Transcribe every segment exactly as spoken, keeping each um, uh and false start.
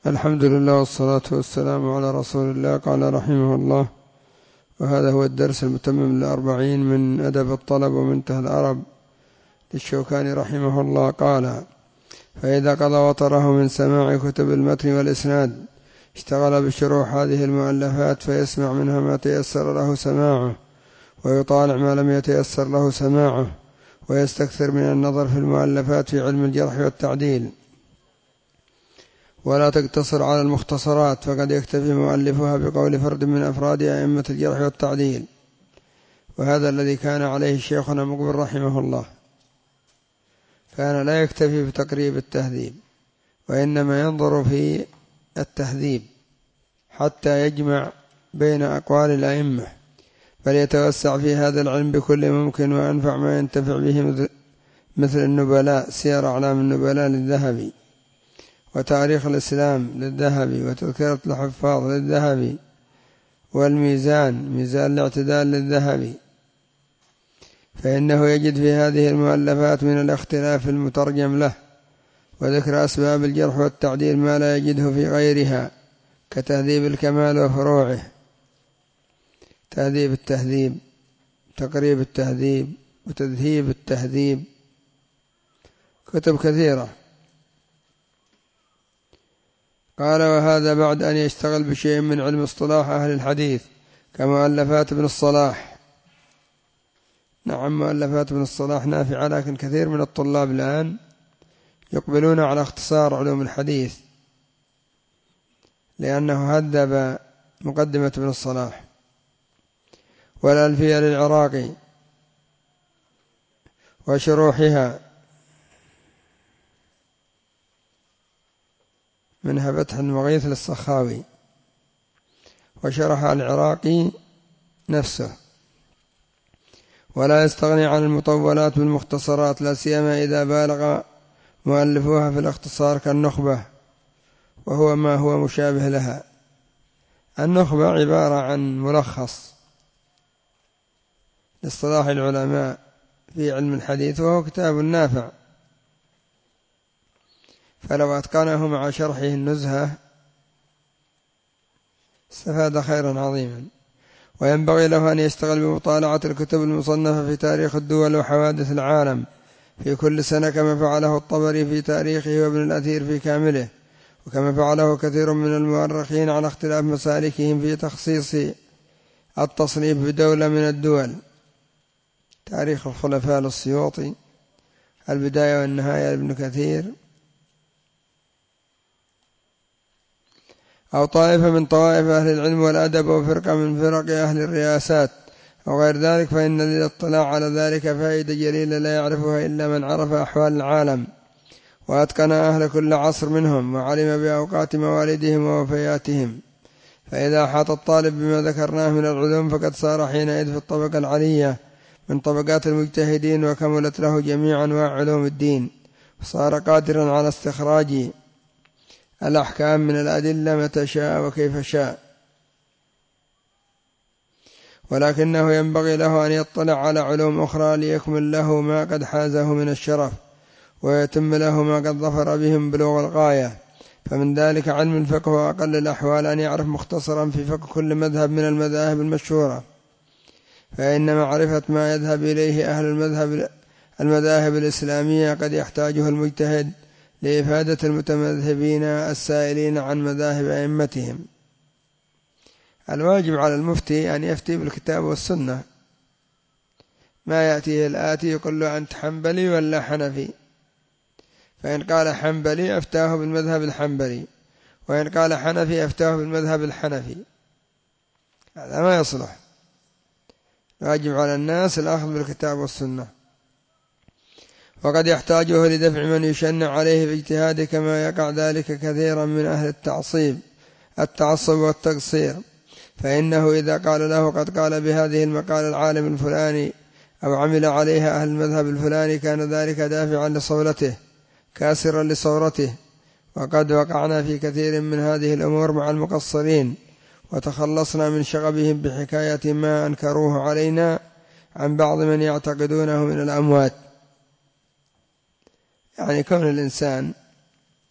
الحمد لله والصلاة والسلام على رسول الله. قال رحمه الله: وهذا هو الدرس المتمم للأربعين من أدب الطلب ومنتهى الأرب للشوكاني رحمه الله. قال: فإذا قضى وطره من سماع كتب المتن والإسناد اشتغل بشروح هذه المؤلفات، فيسمع منها ما تيسر له سماعه، ويطالع ما لم يتيسر له سماعه، ويستكثر من النظر في المؤلفات في علم الجرح والتعديل، ولا تقتصر على المختصرات، فقد يكتفي مؤلفها بقول فرد من أفراد أئمة الجرح والتعديل. وهذا الذي كان عليه شيخنا مقبل رحمه الله، كان لا يكتفي بتقريب التهذيب، وإنما ينظر في التهذيب حتى يجمع بين أقوال الأئمة، فليتوسع في هذا العلم بكل ممكن، وأنفع ما ينتفع به مثل النبلاء، سير أعلام النبلاء للذهبي، وتاريخ الإسلام للذهبي، وتذكرة الحفاظ للذهبي، والميزان ميزان الاعتدال للذهبي، فإنه يجد في هذه المؤلفات من الاختلاف المترجم له، وذكر أسباب الجرح والتعديل ما لا يجده في غيرها، كتهذيب الكمال وفروعه، تهذيب التهذيب، تقريب التهذيب، وتذهيب التهذيب، كتب كثيرة. قال: وهذا بعد أن يشتغل بشيء من علم اصطلاح أهل الحديث كمؤلفات ابن الصلاح. نعم، مؤلفات ابن الصلاح نافعة، لكن كثير من الطلاب الآن يقبلون على اختصار علوم الحديث، لأنه هذب مقدمة ابن الصلاح، والألفية للعراقي وشروحها، منها فتح المغيث للسخاوي، وشرح العراقي نفسه. ولا يستغني عن المطولات بالمختصرات، لا سيما إذا بالغ مؤلفوها في الاختصار كالنخبة، وهو ما هو مشابه لها. النخبة عبارة عن ملخص لاصطلاح العلماء في علم الحديث، وهو كتاب نافع، فلو أتقنه مع شرحه النزهة استفاد خيرا عظيما. وينبغي له أن يشتغل بمطالعة الكتب المصنفة في تاريخ الدول وحوادث العالم في كل سنة، كما فعله الطبري في تاريخه، وابن الأثير في كامله، وكما فعله كثير من المؤرخين على اختلاف مسالكهم في تخصيص التصنيف بدولة من الدول. تاريخ الخلفاء للسيوطي، البداية والنهاية لابن كثير، أو طائفة من طوائف أهل العلم والأدب، وفرقة من فرق أهل الرياسات أو غير ذلك، فإن للاطلاع على ذلك فائدة جليلة لا يعرفها إلا من عرف أحوال العالم، وأتقن أهل كل عصر منهم، وعلم بأوقات موالدهم ووفياتهم. فإذا أحاط الطالب بما ذكرناه من العلوم، فقد صار حينئذ في الطبقة العلية من طبقات المجتهدين، وكملت له جميع أنواع علوم الدين، وصار قادرا على استخراج الأحكام من الأدلة متى شاء وكيف شاء. ولكنه ينبغي له أن يطلع على علوم أخرى ليكمل له ما قد حازه من الشرف، ويتم له ما قد ظفر بهم بلوغ الغاية. فمن ذلك علم الفقه، وأقل الأحوال أن يعرف مختصرا في فقه كل مذهب من المذاهب المشهورة، فإن معرفة ما يذهب إليه أهل المذهب المذاهب الإسلامية قد يحتاجه المجتهد لإفادة المتمذهبين السائلين عن مذاهب أئمتهم. الواجب على المفتي أن يفتي بالكتاب والسنة، ما يأتيه الآتي يقول له: أنت حنبلي ولا حنفي؟ فإن قال حنبلي أفتاه بالمذهب الحنبلي، وإن قال حنفي أفتاه بالمذهب الحنفي. هذا ما يصلح. الواجب على الناس الأخذ بالكتاب والسنة، وقد يحتاجه لدفع من يشنع عليه في اجتهاده، كما يقع ذلك كثيرا من أهل التعصيب التعصب والتقصير. فإنه إذا قال له: قد قال بهذه المقالة العالم الفلاني، أو عمل عليها أهل المذهب الفلاني، كان ذلك دافعا لصولته كاسرا لصورته. وقد وقعنا في كثير من هذه الأمور مع المقصرين، وتخلصنا من شغبهم بحكاية ما أنكروه علينا عن بعض من يعتقدونه من الأموات. يعني كون الإنسان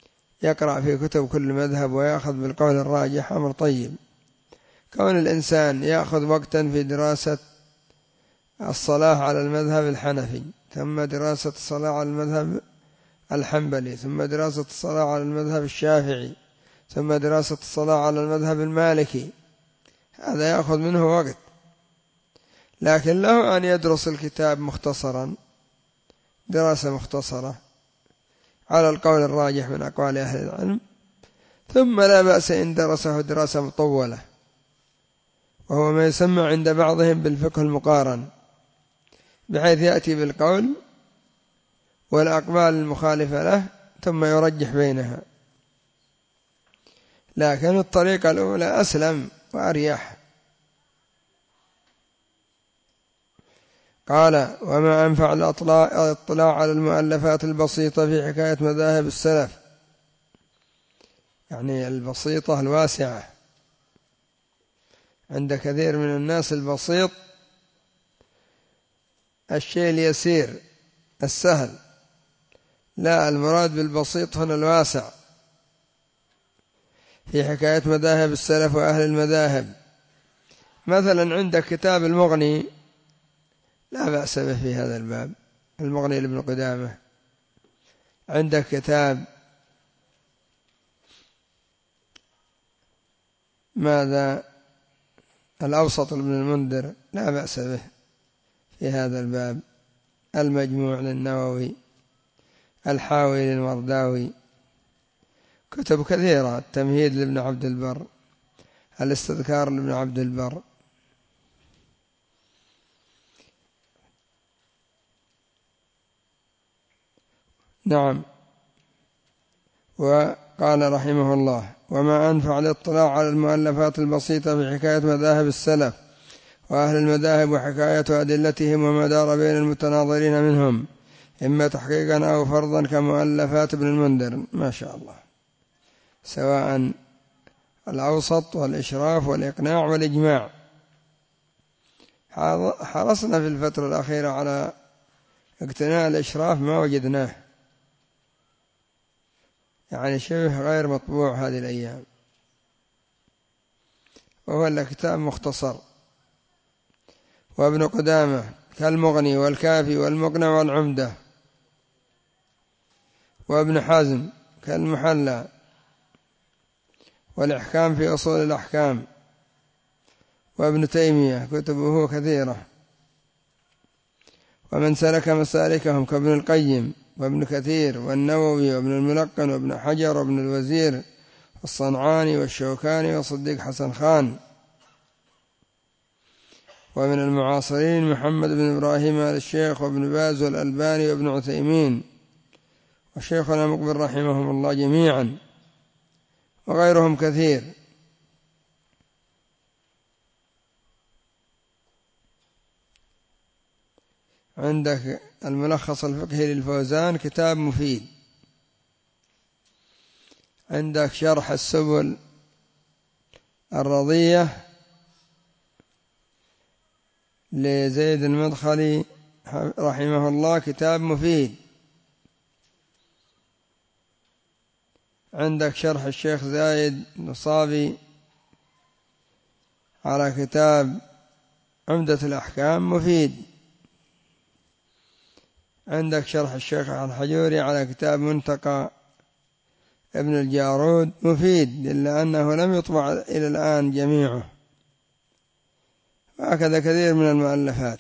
يقرأ في كتب كل مذهب ويأخذ بالقول الراجح أمر طيب. كون الإنسان يأخذ وقتا في دراسة الصلاة على المذهب الحنفي، ثم دراسة الصلاة على المذهب الحنبلي، ثم دراسة الصلاة على المذهب الشافعي، ثم دراسة الصلاة على المذهب المالكي، هذا يأخذ منه وقت. لكن له أن يدرس الكتاب مختصرا دراسة مختصرة على القول الراجح من أقوال أهل العلم، ثم لا بأس إن درسه دراسة مطولة، وهو ما يسمى عند بعضهم بالفقه المقارن، بحيث يأتي بالقول والأقوال المخالفة له ثم يرجح بينها. لكن الطريقة الأولى أسلم وأريح. قال: وما أنفع الاطلاع على المؤلفات البسيطة في حكاية مذاهب السلف، يعني البسيطة الواسعة. عند كثير من الناس البسيط الشيء اليسير السهل، لا، المراد بالبسيط هنا الواسع في حكاية مذاهب السلف وأهل المذاهب. مثلا عندك كتاب المغني لا بأس به في هذا الباب، المغني لابن قدامة. عندك كتاب ماذا الأوسط لابن المنذر لا بأس به في هذا الباب. المجموع للنووي، الحاوي للمرداوي، كتب كثيرة، التمهيد لابن عبد البر، الاستذكار لابن عبد البر. نعم. وقال رحمه الله: وما أنفع الاطلاع على المؤلفات البسيطة في حكاية مذاهب السلف وأهل المذاهب وحكاية أدلتهم وما دار بين المتناظرين منهم، إما تحقيقا أو فرضا، كمؤلفات ابن المنذر ما شاء الله، سواء الأوسط والإشراف والإقناع والإجماع. حرصنا في الفترة الأخيرة على اقتناء الإشراف، ما وجدناه، يعني شبه غير مطبوع هذه الأيام، وهو الكتاب مختصر. وابن قدامة كالمغني والكافي والمقنع والعمدة. وابن حزم كالمحلى والإحكام في أصول الأحكام. وابن تيمية كتبه كثيرة. ومن سلك مسالكهم كابن القيم وابن كثير والنووي وابن الملقن وابن حجر وابن الوزير والصنعاني والشوكاني وصديق حسن خان. ومن المعاصرين محمد بن إبراهيم آل الشيخ وابن باز والألباني وابن عثيمين وشيخنا مقبل رحمهم الله جميعا، وغيرهم كثير. عندك الملخص الفقهي للفوزان كتاب مفيد. عندك شرح السبل الرضية لزيد المدخلي رحمه الله كتاب مفيد. عندك شرح الشيخ زايد النصابي على كتاب عمدة الأحكام مفيد. عندك شرح الشيخ الحجوري على كتاب منتقى ابن الجارود مفيد، إلا أنه لم يطبع إلى الآن جميعه، وهكذا كثير من المؤلفات.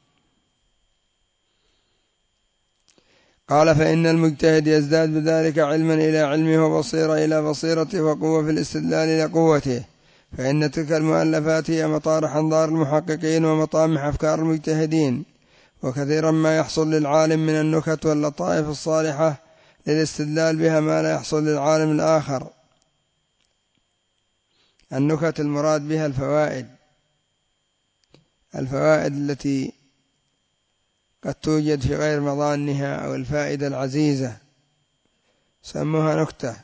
قال: فإن المجتهد يزداد بذلك علما إلى علمه وبصيرة إلى بصيرته وقوة في الاستدلال إلى قوته، فإن تلك المؤلفات هي مطارح أنظار المحققين ومطامح أفكار المجتهدين. وكثيرا ما يحصل للعالم من النكت واللطائف الصالحة للاستدلال بها ما لا يحصل للعالم الآخر. النكت المراد بها الفوائد، الفوائد التي قد توجد في غير مظانها، أو الفائدة العزيزة سموها نكتة.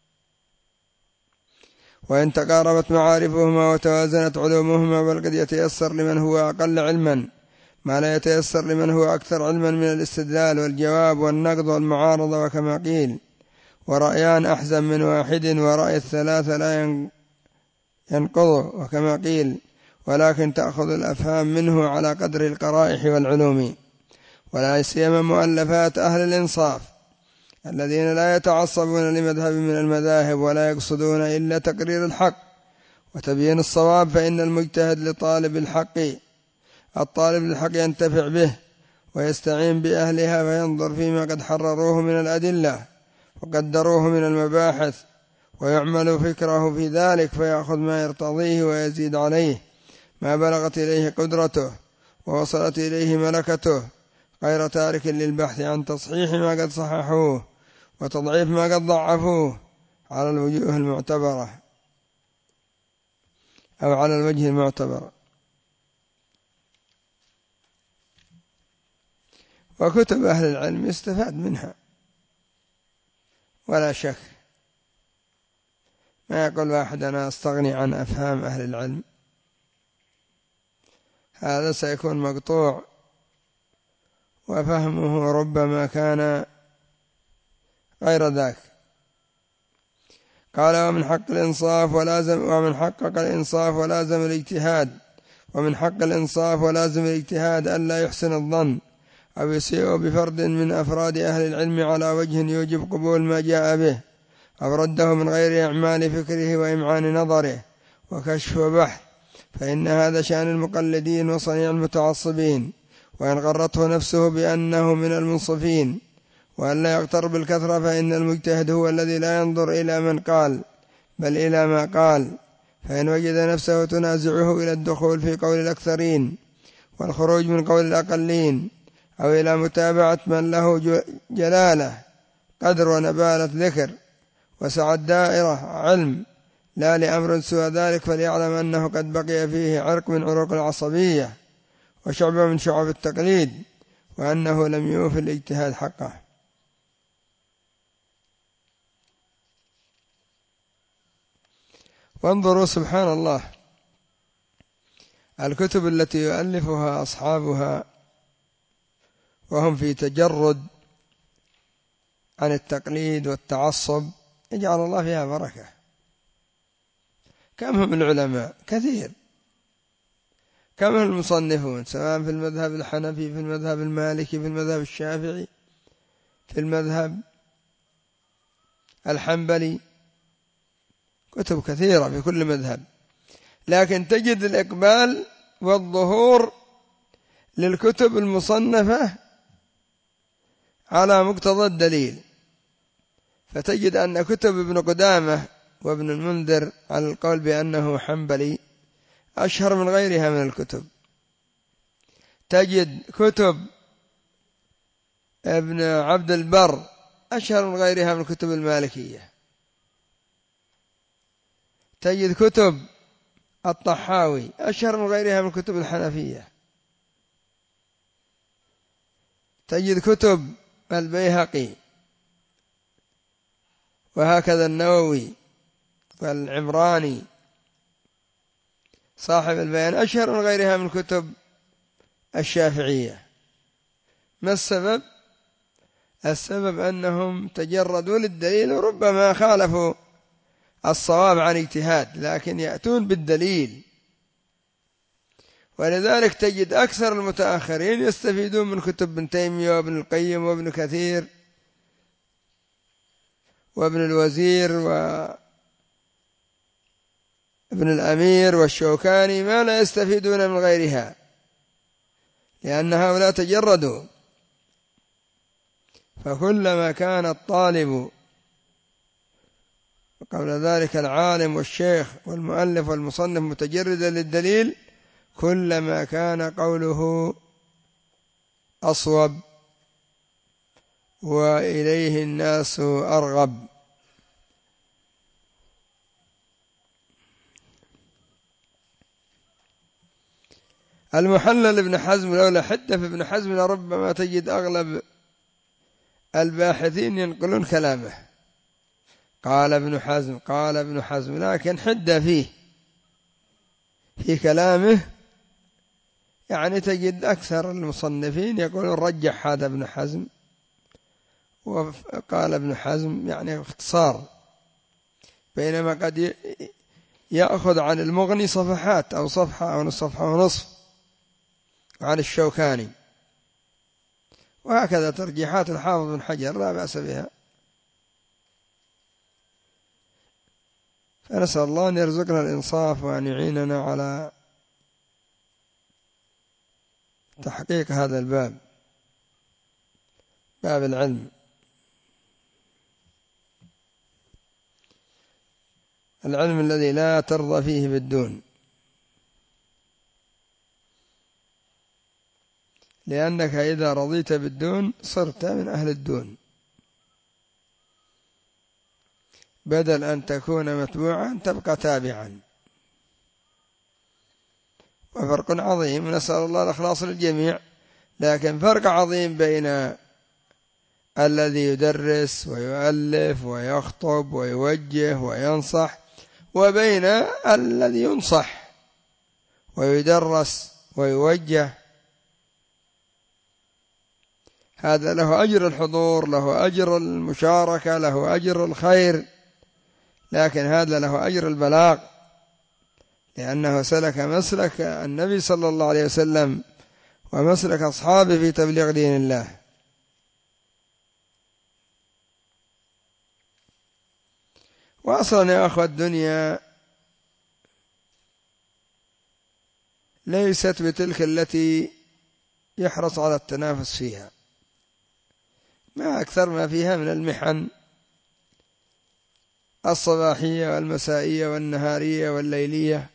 وإن تقاربت معارفهما وتوازنت علومهما، بل قد يتيسر لمن هو أقل علما ما لا يتيسر لمن هو أكثر علما من الاستدلال والجواب والنقد والمعارضة، وكما قيل: ورأيان أحزن من واحد، ورأي الثلاثة لا ينقض، وكما قيل: ولكن تأخذ الأفهام منه على قدر القرائح والعلوم، ولا سيما مؤلفات أهل الإنصاف الذين لا يتعصبون لمذهب من المذاهب ولا يقصدون إلا تقرير الحق وتبيين الصواب، فإن المجتهد لطالب الحق الطالب للحق ينتفع به ويستعين بأهلها، فينظر فيما قد حرروه من الأدلة وقدروه من المباحث، ويعمل فكره في ذلك، فيأخذ ما يرتضيه ويزيد عليه ما بلغت إليه قدرته ووصلت إليه ملكته، غير تارك للبحث عن تصحيح ما قد صححوه وتضعيف ما قد ضعفوه على الوجوه المعتبرة أو على الوجه المعتبر. وكتب أهل العلم يستفاد منها ولا شك. ما يقول واحد أنا أستغني عن أفهام أهل العلم، هذا سيكون مقطوع، وفهمه ربما كان غير ذاك. قال: ومن حق الإنصاف ولازم ومن حقق الإنصاف ولازم الاجتهاد ومن حق الإنصاف ولازم الاجتهاد ألا يحسن الظن أو يسيء بفرد من أفراد أهل العلم على وجه يوجب قبول ما جاء به، أو رده من غير إعمال فكره وإمعان نظره وكشف وبحث، فإن هذا شأن المقلدين وصنيع المتعصبين، وإن غرته نفسه بأنه من المنصفين، وأن لا يغتر بالكثرة، فإن المجتهد هو الذي لا ينظر إلى من قال بل إلى ما قال، فإن وجد نفسه تنازعه إلى الدخول في قول الأكثرين والخروج من قول الأقلين، أو إلى متابعة من له جلالة قدر ونبالة ذكر وسعة دائرة علم لا لأمر سوى ذلك، فليعلم أنه قد بقي فيه عرق من عروق العصبية وشعبة من شعب التقليد، وأنه لم يوفي الاجتهاد حقه. وانظروا سبحان الله، الكتب التي يؤلفها أصحابها وهم في تجرد عن التقليد والتعصب يجعل الله فيها بركة. كم هم العلماء؟ كثير. كم هم المصنفون، سواء في المذهب الحنفي، في المذهب المالكي، في المذهب الشافعي، في المذهب الحنبلي، كتب كثيرة في كل مذهب، لكن تجد الإقبال والظهور للكتب المصنفة على مقتضى الدليل، فتجد أن كتب ابن قدامة وابن المنذر على القول بأنه حنبلي أشهر من غيرها من الكتب. تجد كتب ابن عبد البر أشهر من غيرها من الكتب المالكية. تجد كتب الطحاوي أشهر من غيرها من الكتب الحنفية. تجد كتب البيهقي وهكذا النووي والعمراني صاحب البيان أشهر من غيرها من كتب الشافعية. ما السبب؟ السبب أنهم تجردوا للدليل، وربما خالفوا الصواب عن اجتهاد، لكن يأتون بالدليل. ولذلك تجد أكثر المتأخرين يستفيدون من كتب ابن تيمية وابن القيم وابن كثير وابن الوزير وابن الأمير والشوكاني ما لا يستفيدون من غيرها، لأن هؤلاء تجردوا. فكلما كان الطالب قبل ذلك العالم والشيخ والمؤلف والمصنف متجردا للدليل، كلما كان قوله أصوب وإليه الناس أرغب. المحلل ابن حزم لولا حدة في ابن حزم لربما تجد أغلب الباحثين ينقلون كلامه. قال ابن حزم قال ابن حزم لكن حدة فيه في كلامه، يعني تجد أكثر المصنفين يقولون رجح هذا ابن حزم وقال ابن حزم يعني اختصار، بينما قد يأخذ عن المغني صفحات أو صفحة أو صفحة ونصف، وعن الشوكاني، وهكذا ترجيحات الحافظ بن حجر لا بأس بها. فنسأل الله أن يرزقنا الإنصاف وأن يعيننا على تحقيق هذا الباب، باب العلم، العلم الذي لا ترضى فيه بالدون، لأنك إذا رضيت بالدون صرت من أهل الدون، بدل أن تكون متبوعا تبقى تابعا، وفرق عظيم، نسأل الله الإخلاص للجميع. لكن فرق عظيم بين الذي يدرس ويؤلف ويخطب ويوجه وينصح، وبين الذي ينصح ويدرس ويوجه. هذا له أجر الحضور، له أجر المشاركة، له أجر الخير، لكن هذا له أجر البلاغ، لأنه سلك مسلك النبي صلى الله عليه وسلم ومسلك أصحابه في تبليغ دين الله. وأصلا يا أخوة الدنيا ليست بتلك التي يحرص على التنافس فيها، ما أكثر ما فيها من المحن الصباحية والمسائية والنهارية والليلية،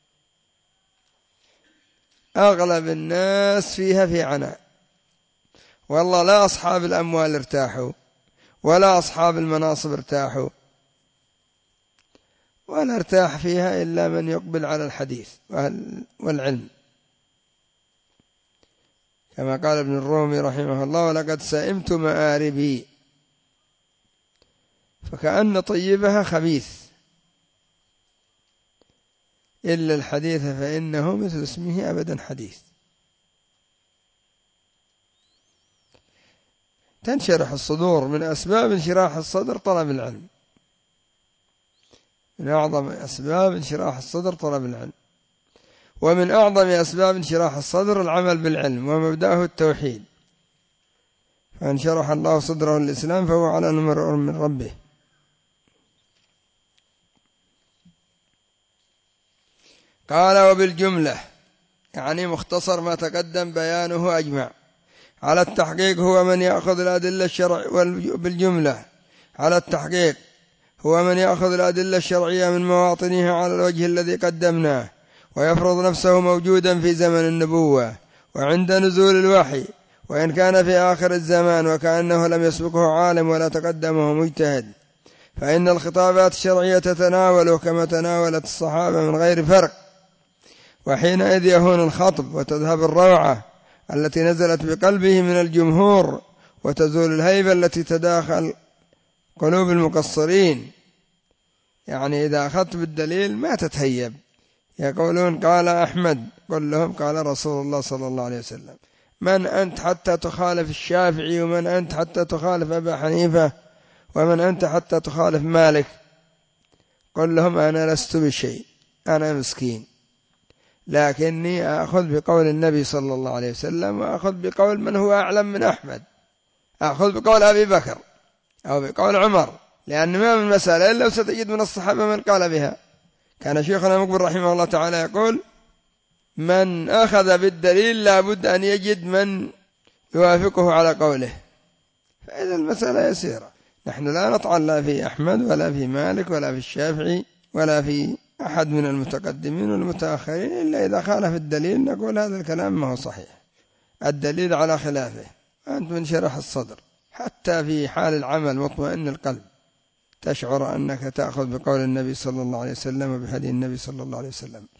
أغلب الناس فيها في عناء. والله لا أصحاب الأموال ارتاحوا، ولا أصحاب المناصب ارتاحوا، ولا ارتاح فيها إلا من يقبل على الحديث والعلم، كما قال ابن الرومي رحمه الله: ولقد سئمت مآربي، فكأن طيبها خبيث، إلا الحديث فإنه مثل اسمه أبدا حديث. تنشرح الصدور، من أسباب انشراح الصدر طلب العلم، من أعظم أسباب انشراح الصدر طلب العلم، ومن أعظم أسباب انشراح الصدر العمل بالعلم، ومبدأه التوحيد. فإن شرح الله صدره الإسلام فهو على نور من ربه. قال: وبالجملة، يعني مختصر ما تقدم بيانه أجمع، على التحقيق هو من يأخذ الأدلة الشرعية. بالجملة على التحقيق هو من يأخذ الأدلة الشرعية من مواطنها على الوجه الذي قدمناه، ويفرض نفسه موجودا في زمن النبوة وعند نزول الوحي، وإن كان في آخر الزمان وكأنه لم يسبقه عالم ولا تقدمه مجتهد، فإن الخطابات الشرعية تتناوله كما تناولت الصحابة من غير فرق، وحينئذ يهون الخطب وتذهب الروعة التي نزلت بقلبه من الجمهور، وتزول الهيبة التي تداخل قلوب المقصرين. يعني إذا أخذت بالدليل ما تتهيب. يقولون قال أحمد، قل لهم قال رسول الله صلى الله عليه وسلم. من أنت حتى تخالف الشافعي؟ ومن أنت حتى تخالف أبا حنيفة؟ ومن أنت حتى تخالف مالك؟ قل لهم أنا لست بشيء، أنا مسكين، لكني أخذ بقول النبي صلى الله عليه وسلم، وأخذ بقول من هو أعلم من أحمد، أخذ بقول أبي بكر أو بقول عمر، لأن ما من مسألة إلا وستجد من الصحابة من قال بها. كان شيخنا مقبل رحمه الله تعالى يقول: من أخذ بالدليل لا بد أن يجد من يوافقه على قوله. فإذا المسألة يسيرة، نحن لا نطعن لا في أحمد ولا في مالك ولا في الشافعي ولا في أحد من المتقدمين والمتأخرين، إلا إذا خالف الدليل نقول هذا الكلام ما هو صحيح، الدليل على خلافه. أنت من شرح الصدر حتى في حال العمل مطمئن القلب تشعر أنك تأخذ بقول النبي صلى الله عليه وسلم وبهدي النبي صلى الله عليه وسلم.